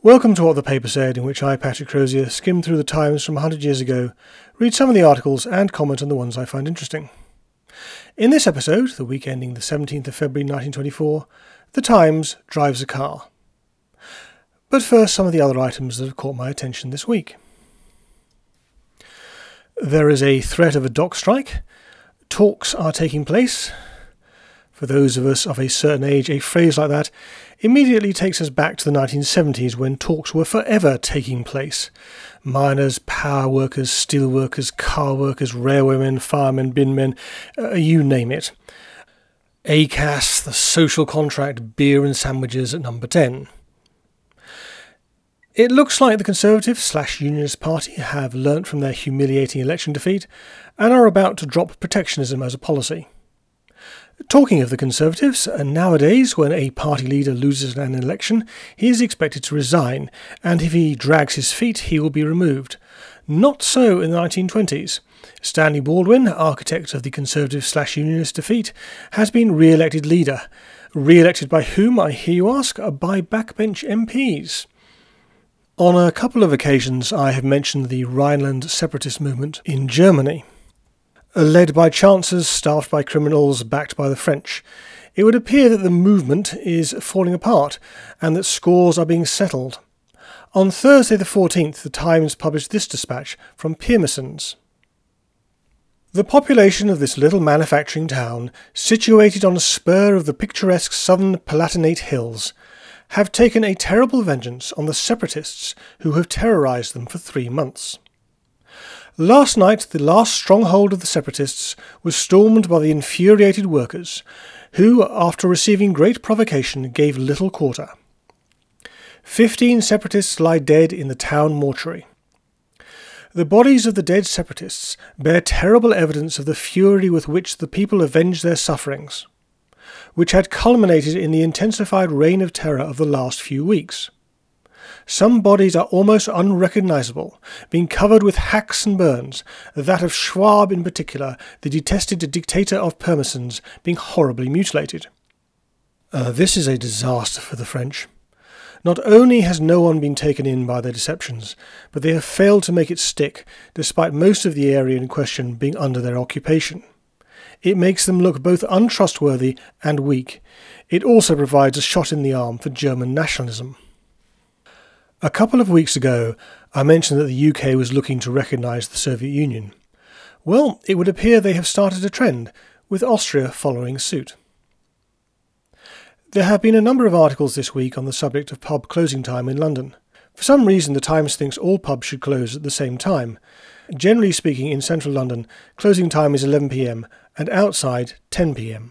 Welcome to What the Paper Said, in which I, Patrick Crozier, skim through the Times from 100 years ago, read some of the articles and comment on the ones I find interesting. In this episode, the week ending the 17th of February 1924, the Times drives a car. But first, some of the other items that have caught my attention this week. There is a threat of a dock strike. Talks are taking place. For those of us of a certain age, a phrase like that immediately takes us back to the 1970s when talks were forever taking place. Miners, power workers, steel workers, car workers, railwaymen, firemen, binmen, you name it. ACAS, the social contract, beer and sandwiches at number 10. It looks like the Conservative/Unionist Party have learnt from their humiliating election defeat and are about to drop protectionism as a policy. Talking of the Conservatives, nowadays when a party leader loses an election, he is expected to resign, and if he drags his feet, he will be removed. Not so in the 1920s. Stanley Baldwin, architect of the Conservative/Unionist defeat, has been re-elected leader. Re-elected by whom, I hear you ask? By backbench MPs. On a couple of occasions I have mentioned the Rhineland separatist movement in Germany. Led by chancers, staffed by criminals, backed by the French. It would appear that the movement is falling apart and that scores are being settled. On Thursday the 14th, the Times published this dispatch from Pirmessens. The population of this little manufacturing town, situated on a spur of the picturesque southern Palatinate hills, have taken a terrible vengeance on the separatists who have terrorised them for 3 months. Last night, the last stronghold of the separatists was stormed by the infuriated workers, who, after receiving great provocation, gave little quarter. 15 separatists lie dead in the town mortuary. The bodies of the dead separatists bear terrible evidence of the fury with which the people avenged their sufferings, which had culminated in the intensified reign of terror of the last few weeks. Some bodies are almost unrecognisable, being covered with hacks and burns, that of Schwab in particular, the detested dictator of Pirmessens, being horribly mutilated. This is a disaster for the French. Not only has no one been taken in by their deceptions, but they have failed to make it stick, despite most of the area in question being under their occupation. It makes them look both untrustworthy and weak. It also provides a shot in the arm for German nationalism. A couple of weeks ago, I mentioned that the UK was looking to recognise the Soviet Union. Well, it would appear they have started a trend, with Austria following suit. There have been a number of articles this week on the subject of pub closing time in London. For some reason, the Times thinks all pubs should close at the same time. Generally speaking, in central London, closing time is 11 p.m, and outside 10 p.m.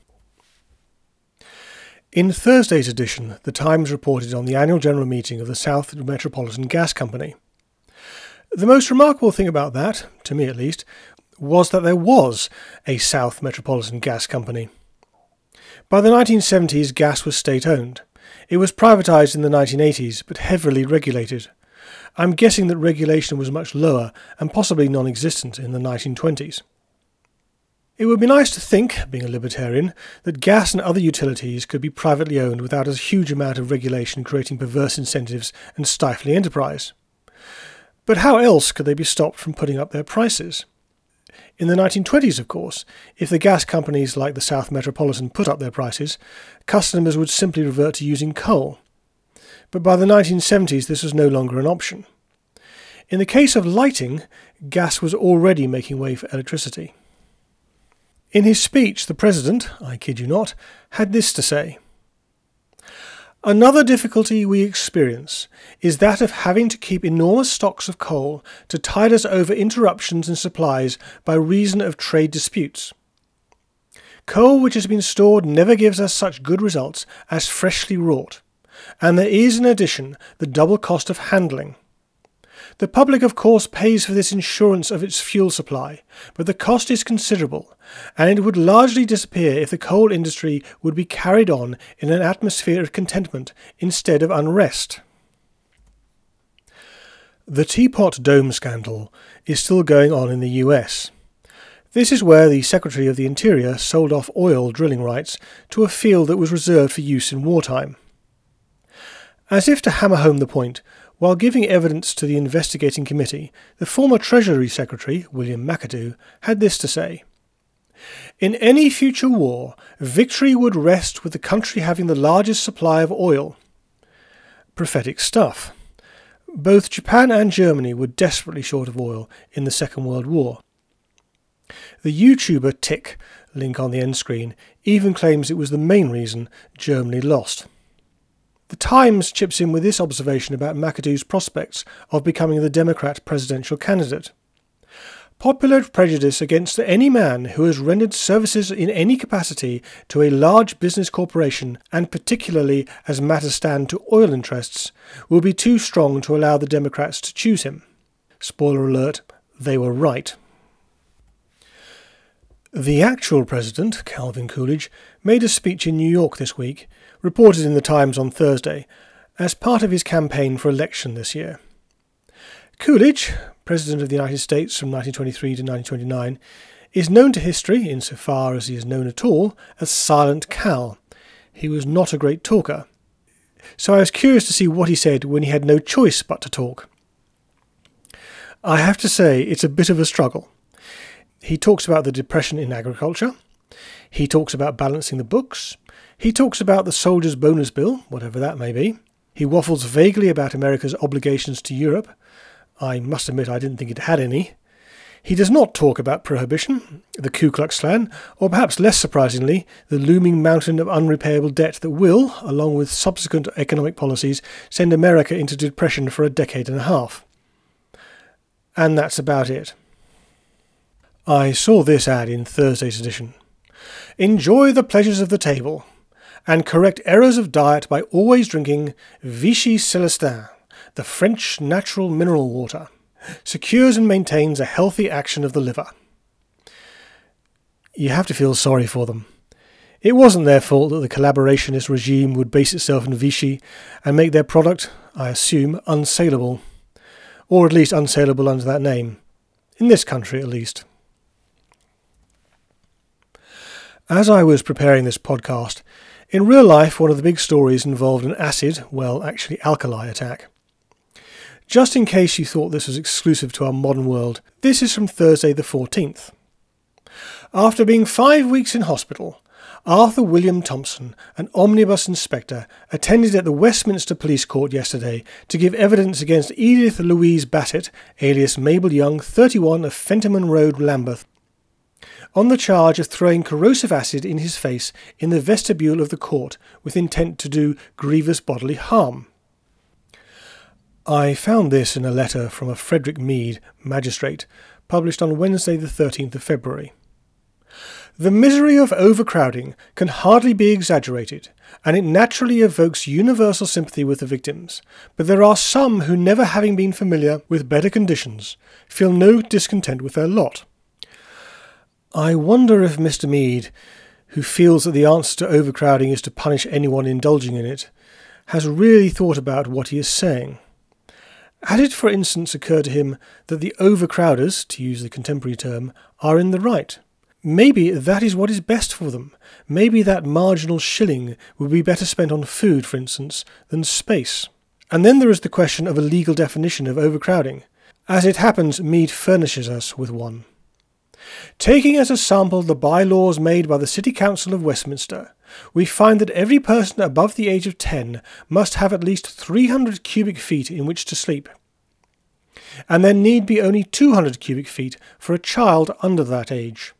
In Thursday's edition, the Times reported on the annual general meeting of the South Metropolitan Gas Company. The most remarkable thing about that, to me at least, was that there was a South Metropolitan Gas Company. By the 1970s, gas was state-owned. It was privatised in the 1980s, but heavily regulated. I'm guessing that regulation was much lower and possibly non-existent in the 1920s. It would be nice to think, being a libertarian, that gas and other utilities could be privately owned without a huge amount of regulation creating perverse incentives and stifling enterprise. But how else could they be stopped from putting up their prices? In the 1920s, of course, if the gas companies like the South Metropolitan put up their prices, customers would simply revert to using coal. But by the 1970s, this was no longer an option. In the case of lighting, gas was already making way for electricity. In his speech, the President, I kid you not, had this to say. Another difficulty we experience is that of having to keep enormous stocks of coal to tide us over interruptions in supplies by reason of trade disputes. Coal which has been stored never gives us such good results as freshly wrought, and there is in addition the double cost of handling. The public, of course, pays for this insurance of its fuel supply, but the cost is considerable, and it would largely disappear if the coal industry would be carried on in an atmosphere of contentment instead of unrest. The Teapot Dome scandal is still going on in the US. This is where the Secretary of the Interior sold off oil drilling rights to a field that was reserved for use in wartime. As if to hammer home the point, while giving evidence to the investigating committee, the former Treasury Secretary, William McAdoo, had this to say: "In any future war, victory would rest with the country having the largest supply of oil." Prophetic stuff. Both Japan and Germany were desperately short of oil in the Second World War. The YouTuber Tick, link on the end screen, even claims it was the main reason Germany lost. The Times chips in with this observation about McAdoo's prospects of becoming the Democrat presidential candidate. "Popular prejudice against any man who has rendered services in any capacity to a large business corporation, and particularly as matters stand to oil interests, will be too strong to allow the Democrats to choose him." Spoiler alert, they were right. The actual president, Calvin Coolidge, made a speech in New York this week, reported in the Times on Thursday, as part of his campaign for election this year. Coolidge, President of the United States from 1923 to 1929, is known to history, insofar as he is known at all, as Silent Cal. He was not a great talker. So I was curious to see what he said when he had no choice but to talk. I have to say it's a bit of a struggle. He talks about the depression in agriculture. He talks about balancing the books. He talks about the soldiers' bonus bill, whatever that may be. He waffles vaguely about America's obligations to Europe. I must admit I didn't think it had any. He does not talk about prohibition, the Ku Klux Klan, or perhaps less surprisingly, the looming mountain of unrepayable debt that will, along with subsequent economic policies, send America into depression for a decade and a half. And that's about it. I saw this ad in Thursday's edition. "Enjoy the pleasures of the table, and correct errors of diet by always drinking Vichy Celestin, the French natural mineral water. Secures and maintains a healthy action of the liver." You have to feel sorry for them. It wasn't their fault that the collaborationist regime would base itself in Vichy and make their product, I assume, unsaleable. Or at least unsaleable under that name. In this country, at least. As I was preparing this podcast, in real life one of the big stories involved an acid, well actually alkali attack. Just in case you thought this was exclusive to our modern world, this is from Thursday the 14th. After being 5 weeks in hospital, Arthur William Thompson, an omnibus inspector, attended at the Westminster Police Court yesterday to give evidence against Edith Louise Bassett, alias Mabel Young, 31 of Fentimore Road, Lambeth, on the charge of throwing corrosive acid in his face in the vestibule of the court with intent to do grievous bodily harm. I found this in a letter from a Frederick Mead, magistrate, published on Wednesday the 13th of February. "The misery of overcrowding can hardly be exaggerated, and it naturally evokes universal sympathy with the victims, but there are some who, never having been familiar with better conditions, feel no discontent with their lot." I wonder if Mr. Mead, who feels that the answer to overcrowding is to punish anyone indulging in it, has really thought about what he is saying. Had it, for instance, occurred to him that the overcrowders, to use the contemporary term, are in the right? Maybe that is what is best for them. Maybe that marginal shilling would be better spent on food, for instance, than space. And then there is the question of a legal definition of overcrowding. As it happens, Mead furnishes us with one. "Taking as a sample the bylaws made by the City Council of Westminster, we find that every person above the age of 10 must have at least 300 cubic feet in which to sleep, and there need be only 200 cubic feet for a child under that age."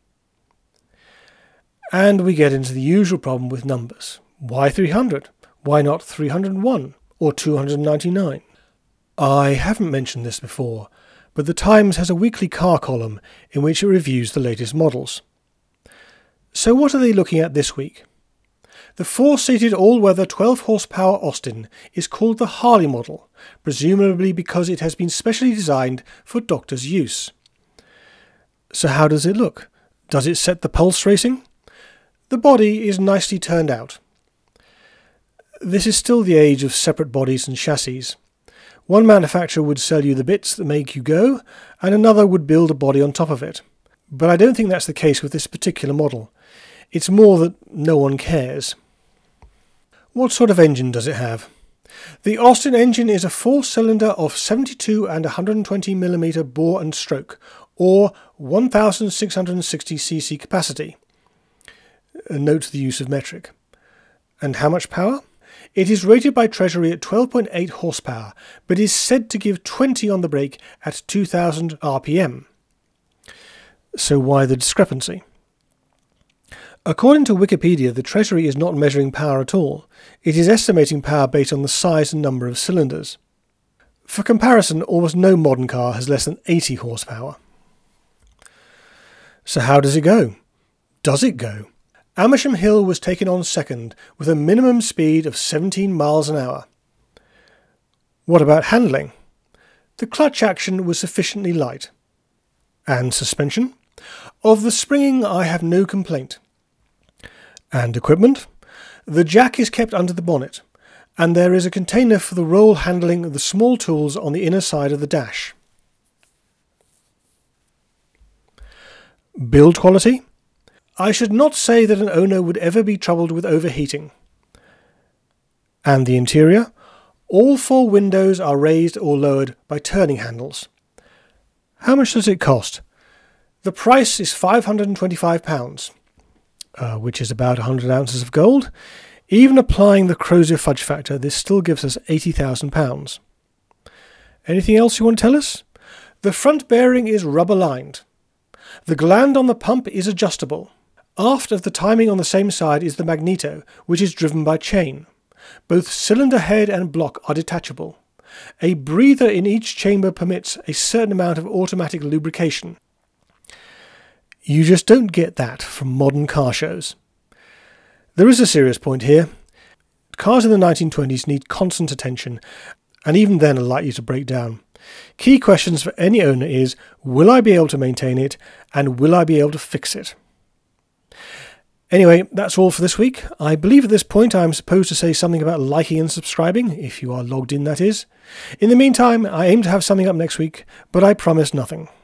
And we get into the usual problem with numbers. Why 300? Why not 301 or 299? I haven't mentioned this before, but the Times has a weekly car column in which it reviews the latest models. So what are they looking at this week? The 4-seated all-weather 12-horsepower Austin is called the Harley model, presumably because it has been specially designed for doctors' use. So how does it look? Does it set the pulse racing? The body is nicely turned out. This is still the age of separate bodies and chassis. One manufacturer would sell you the bits that make you go, and another would build a body on top of it. But I don't think that's the case with this particular model. It's more that no one cares. What sort of engine does it have? The Austin engine is a 4-cylinder of 72 and 120mm bore and stroke, or 1,660cc capacity. Note the use of metric. And how much power? It is rated by Treasury at 12.8 horsepower, but is said to give 20 on the brake at 2,000 RPM. So why the discrepancy? According to Wikipedia, the Treasury is not measuring power at all. It is estimating power based on the size and number of cylinders. For comparison, almost no modern car has less than 80 horsepower. So how does it go? Does it go? Amersham Hill was taken on second with a minimum speed of 17 miles an hour. What about handling? The clutch action was sufficiently light. And suspension? Of the springing I have no complaint. And equipment? The jack is kept under the bonnet, and there is a container for the roll handling of the small tools on the inner side of the dash. Build quality? I should not say that an owner would ever be troubled with overheating. And the interior? All 4 windows are raised or lowered by turning handles. How much does it cost? The price is £525. Which is about 100 ounces of gold. Even applying the Crozier fudge factor, this still gives us £80,000. Anything else you want to tell us? The front bearing is rubber-lined. The gland on the pump is adjustable. Aft of the timing on the same side is the magneto, which is driven by chain. Both cylinder head and block are detachable. A breather in each chamber permits a certain amount of automatic lubrication. You just don't get that from modern car shows. There is a serious point here. Cars in the 1920s need constant attention, and even then are likely to break down. Key questions for any owner is, will I be able to maintain it, and will I be able to fix it? Anyway, that's all for this week. I believe at this point I'm supposed to say something about liking and subscribing, if you are logged in that is. In the meantime, I aim to have something up next week, but I promise nothing.